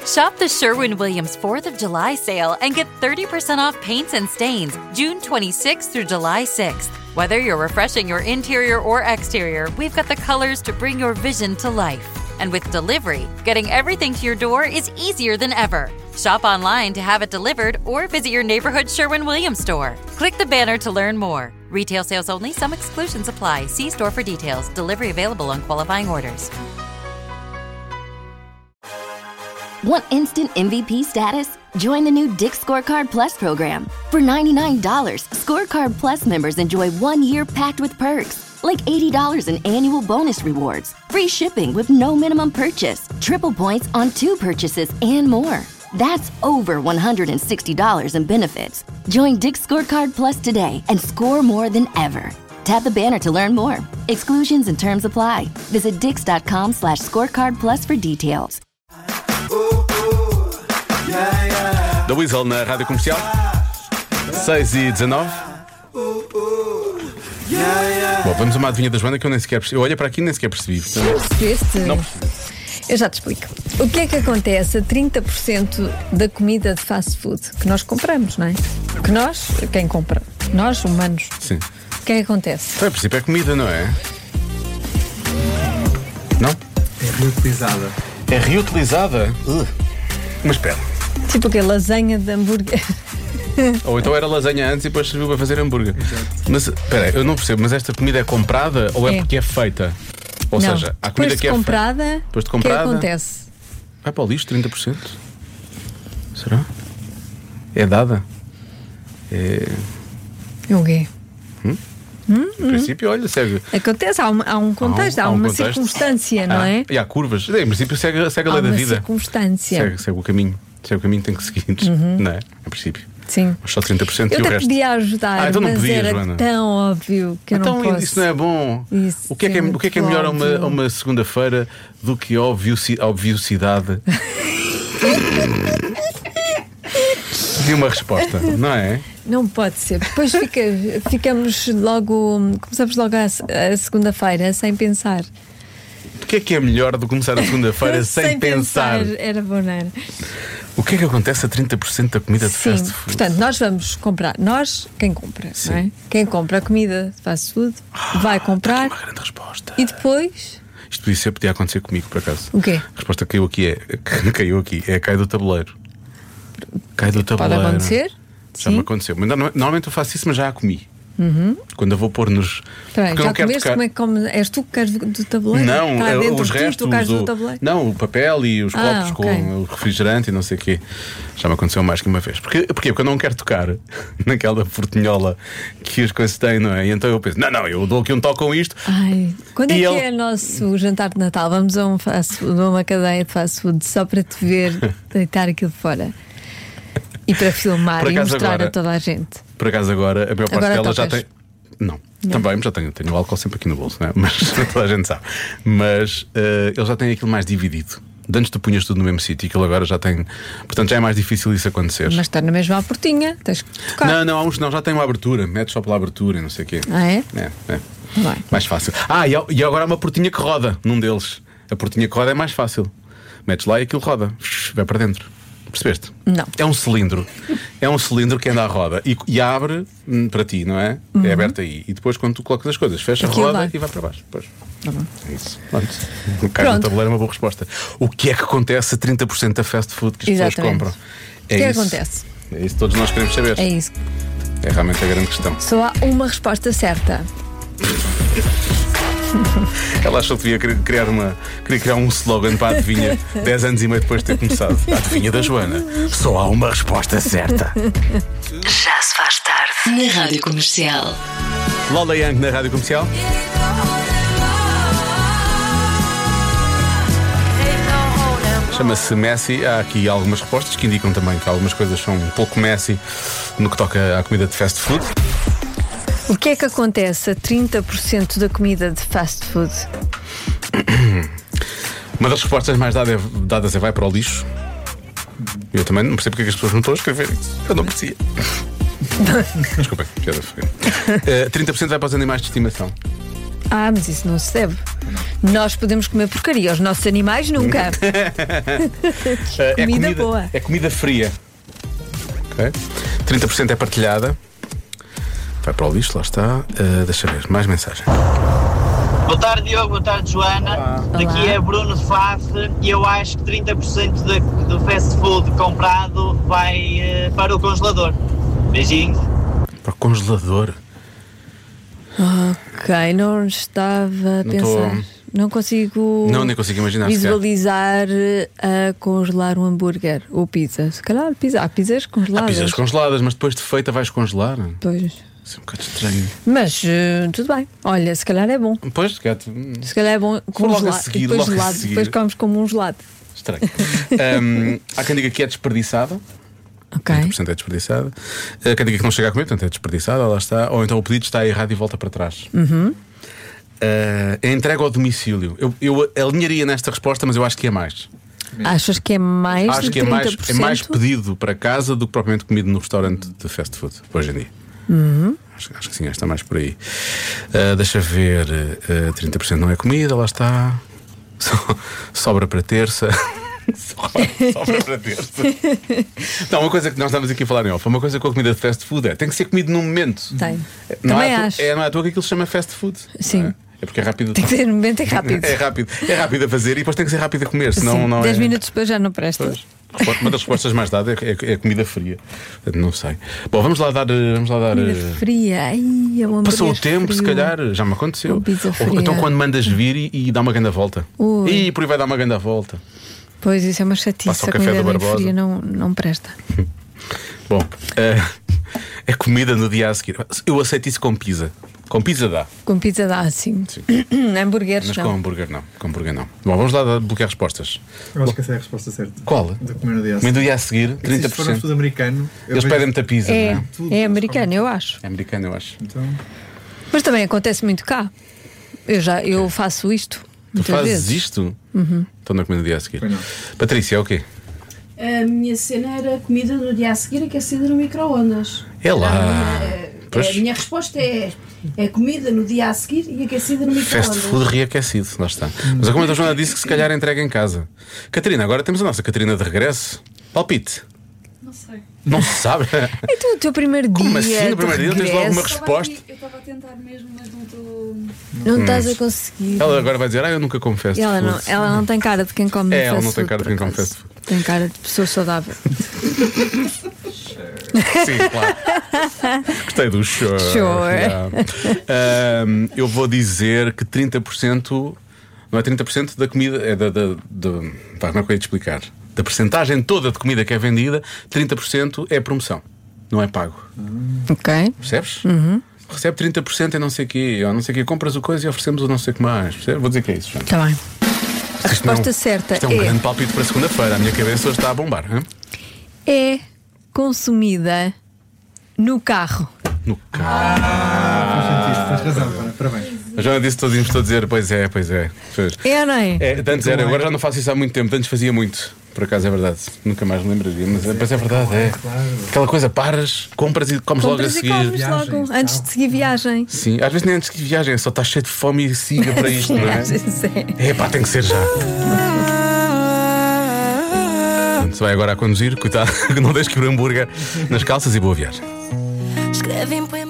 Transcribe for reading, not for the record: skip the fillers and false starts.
Shop the Sherwin-Williams 4th of July sale and get 30% off paints and stains June 26th through July 6th. Whether you're refreshing your interior or exterior, we've got the colors to bring your vision to life. And with delivery, getting everything to your door is easier than ever. Shop online to have it delivered or visit your neighborhood Sherwin-Williams store. Click the banner to learn more. Retail sales only. Some exclusions apply. See store for details. Delivery available on qualifying orders. Want instant MVP status? Join the new Dick's Scorecard Plus program. For $99, Scorecard Plus members enjoy 1 year packed with perks, like $80 in annual bonus rewards, free shipping with no minimum purchase, triple points on 2 purchases, and more. That's over $160 in benefits. Join Dick's Scorecard Plus today and score more than ever. Tap the banner to learn more. Exclusions and terms apply. Visit dix.com/scorecard plus for details. Da Weasel na Rádio Comercial 6h19. Bom, vamos a uma adivinha da Joana que eu nem sequer percebi. Eu olho para aqui e nem sequer percebi. Percebeste? Não percebi. Eu já te explico. O que é que acontece a 30% da comida de fast food que nós compramos, não é? Que nós, quem compra? Nós, humanos. Sim. O que é que acontece? Então, a princípio é comida, não é? Não? É reutilizada. É reutilizada? Mas espera. Tipo o quê? Lasanha de hambúrguer. Ou então era lasanha antes e depois serviu para fazer hambúrguer. Exato. Mas espera, eu não percebo. Mas esta comida é comprada ou é porque é feita? Ou não. seja, há comida Depois que é comprada, feita. Depois de o que comprada, acontece? vai para o lixo 30%? Será? É dada? É... O quê? No princípio, olha, segue. Acontece, há um contexto, há uma contexto. circunstância, não é? E há curvas. Em princípio, segue a Há lei da uma vida. circunstância. Segue o caminho. Segue o caminho que tem que seguir. Não é? A princípio. Sim. Mas só 30% Eu e o até resto. podia ajudar, então não mas podia, era Joana. tão óbvio que eu Então não posso. isso não é bom. Isso O que é é melhor a óbvio. uma segunda-feira do que a obviosidade de uma resposta, não é? Não pode ser. Depois ficamos logo. Começamos logo a segunda-feira sem pensar. O que é melhor do que começar a segunda-feira sem pensar? Era bom, não era? O que é que acontece a 30% da comida de Sim, fast food? portanto, nós vamos comprar. Nós, quem compra, Sim. não é? Quem compra a comida de fast food vai comprar Uma grande resposta. e depois. Isto podia acontecer comigo, por acaso. O quê? A resposta que caiu aqui é cai do tabuleiro. Cai do Pode tabuleiro. acontecer? Já me Sim. aconteceu. Mas normalmente eu faço isso, mas já a comi. Quando eu vou pôr nos. Espera aí, Porque eu já não quero comeste? tocar. Como é que comes? És tu que queres do tabuleiro? Não, Está dentro os de ti, restos. tu queres do tabuleiro? Não, o papel e os copos ok. com o refrigerante e não sei o quê. Já me aconteceu mais que uma vez. Porquê? Porque eu não quero tocar naquela portinhola que as coisas têm, não é? E então eu penso, não, eu dou aqui um toque com isto. Ai, quando é E que ele- é nosso jantar de Natal? Vamos a uma cadeia de fast food só para te ver deitar aquilo fora e para filmar Por e acaso mostrar agora- a toda a gente. Por acaso agora a maior parte Agora delas já tocas? tem. Não, também já tenho o álcool sempre aqui no bolso, não é? Mas toda a gente sabe. Mas eles já têm aquilo mais dividido. De antes tu punhas tudo no mesmo sítio e aquilo agora já tem. Portanto já é mais difícil isso acontecer. Mas está na mesma portinha, tens que tocar. Não, há uns não, já tem uma abertura, metes só pela abertura e não sei o quê. Ah, é? É. Vai. Mais fácil. E agora há uma portinha que roda num deles. A portinha que roda é mais fácil. Metes lá e aquilo roda. Vai para dentro. Percebeste? Não. É um cilindro. É um cilindro que anda à roda e abre para ti, não é? É aberto aí. E depois, quando tu colocas as coisas, fecha a Aquilo roda vai. e vai para baixo. Pois. Tá bom. É isso. Pronto. Cai no Pronto. tabuleiro é uma boa resposta. O que é que acontece a 30% da fast food que as pessoas Exatamente. compram? O que é que isso. acontece? É isso que todos nós queremos saber. É isso. É realmente a grande questão. Só há uma resposta certa. Ela achou que queria criar um slogan para a adivinha 10 anos e meio depois de ter começado. A adivinha da Joana. Só há uma resposta certa. Já se faz tarde na Rádio Comercial. Lola Young na Rádio Comercial. Chama-se Messi. Há aqui algumas respostas que indicam também que algumas coisas são um pouco Messi no que toca à comida de fast food. O que é que acontece a 30% da comida de fast food? Uma das respostas mais dadas é vai para o lixo. Eu também não percebo porque é que as pessoas não estão a escrever isso. Eu não merecia. Desculpem, piada feia. 30% vai para os animais de estimação. Mas isso não se deve. Nós podemos comer porcaria, os nossos animais nunca. Comida boa. É comida fria. Ok? 30% é partilhada. Vai para o lixo, lá está. Deixa ver, mais mensagem. Boa tarde, Diogo. Boa tarde, Joana. Daqui é Bruno de Faf e eu acho que 30% do fast food comprado vai para o congelador. Beijinhos. Para o congelador? Ok, não estava a pensar. Não consigo. Não, nem consigo imaginar. Visualizar a congelar um hambúrguer ou pizza. Se calhar pizza. Há pizzas congeladas. Há pizzas congeladas, mas depois de feita vais congelar. Pois. Isso é um bocado estranho. Mas tudo bem. Olha, se calhar é bom. Pois, se calhar é bom congelar. Seguir, e depois logo gelado. Depois comes como um gelado. Estranho. Há quem diga que é desperdiçada. Ok. 30% é desperdiçada. Quem diga que não chega a comer, portanto é desperdiçada, lá está. Ou então o pedido está errado e volta para trás. É entregue ao domicílio. Eu alinharia nesta resposta, mas eu acho que é mais. Achas que é mais? Acho de que 30%? é mais pedido para casa do que propriamente comido no restaurante de fast food, hoje em dia. Acho que sim, está mais por aí. Deixa ver. 30% não é comida, lá está. Sobra para terça. Sobra para terça. Não, uma coisa que nós estamos aqui a falar em off, uma coisa com a comida de fast food tem que ser comido num momento. Tem. Não Também é acho. Não é à toa que aquilo se chama fast food. Sim. É porque é rápido. Tem que ser no momento, é rápido. É rápido a fazer e depois tem que ser rápido a comer, senão Sim, não 10 é. minutos depois já não presta. Pois. Uma das respostas mais dadas é comida fria. Não sei. Bom, vamos lá dar. Comida fria. Ai, é um Passou o hambúrguer tempo, frio. se calhar, já me aconteceu. Ou pizza fria. Ou então quando mandas vir e dá uma grande volta. Ui. E por aí vai dar uma grande volta. Pois, isso é uma chatice. Passa o A café comida do bem Barbosa. fria não presta. Bom, é comida no dia a seguir. Eu aceito isso com pizza. Com pizza dá. Com pizza dá, sim. Hambúrgueres Mas não. com hambúrguer não. Com hambúrguer não. Bom, vamos lá bloquear respostas. Eu acho que essa é a resposta certa. Qual? De comer no dia a Comer seguir. no dia a seguir, É que se for um 30%. food americano, Eles pedem muita pizza, não é? É americano, eu acho. É americano, eu acho. Então, Mas também acontece muito cá. Eu faço isto. Tu Muitas fazes vezes. isto? Estou na comida no dia a seguir. Pois não. Patrícia, é o quê? A minha cena era comida no dia a seguir aquecida no micro-ondas. É lá. Pois. A minha resposta é comida no dia a seguir e aquecida no Fast micro-ondas. food reaquecido, lá está. Mas a como a Joana disse que se calhar entrega em casa. Catarina, agora temos a nossa Catarina de regresso. Palpite. Não sei. Não se sabe? Então, o teu primeiro dia. Como assim? No de primeiro dia tens logo uma regresso, resposta. Eu estava a tentar mesmo, mas não estou. Não estás a conseguir. Ela agora vai dizer, eu nunca como fast Ela food. ela não tem cara de quem come É, ela fast não tem food, cara de por quem come acaso. fast food. Tem cara de pessoa saudável. Sim, claro. Gostei do show. Sure. Eu vou dizer que 30%, não é 30% da comida, é como é que eu ia te explicar? Da percentagem toda de comida que é vendida, 30% é promoção, não é pago. Ok. Percebes? Recebe 30% em não sei o quê, ou não sei o quê, compras o coisa e oferecemos o não sei o que mais. Percebes? Vou dizer que é isso, Joana. Está bem. A Isto não- resposta certa Isto é um grande palpite para segunda-feira. A minha cabeça hoje está a bombar. Hein? é consumida no carro. No carro. faz sentido, tens razão, para, parabéns. A Joana disse todos estou a dizer, pois é. Pois. É ou não é? Antes era, agora já não faço isso há muito tempo, antes fazia muito. Por acaso é verdade, nunca mais me lembraria, mas depois é verdade, é. Aquela coisa, paras, compras e comes logo a Compras e seguir. comes Viagem, logo, antes de seguir viagem. Sim, às vezes nem antes de viagem, só estás cheio de fome e siga para isto, não é? Às vezes é. É pá, tem que ser já. Se vai agora a conduzir, cuidado, não deixes que o hambúrguer nas calças e boa viagem. Escreve em